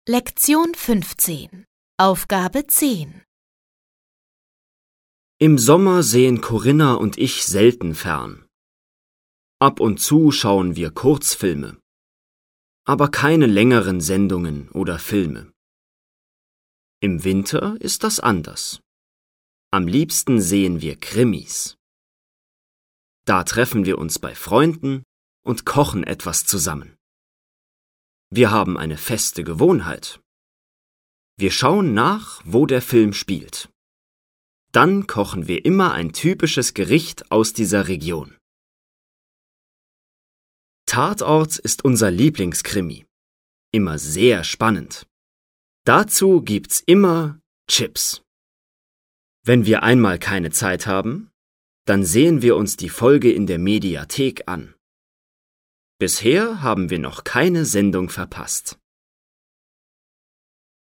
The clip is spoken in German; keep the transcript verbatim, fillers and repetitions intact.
Lektion fünfzehn. Aufgabe zehn. Im Sommer sehen Corinna und ich selten fern. Ab und zu schauen wir Kurzfilme, aber keine längeren Sendungen oder Filme. Im Winter ist das anders. Am liebsten sehen wir Krimis. Da treffen wir uns bei Freunden und kochen etwas zusammen. Wir haben eine feste Gewohnheit. Wir schauen nach, wo der Film spielt. Dann kochen wir immer ein typisches Gericht aus dieser Region. Tatort ist unser Lieblingskrimi. Immer sehr spannend. Dazu gibt's immer Chips. Wenn wir einmal keine Zeit haben, dann sehen wir uns die Folge in der Mediathek an. Bisher haben wir noch keine Sendung verpasst.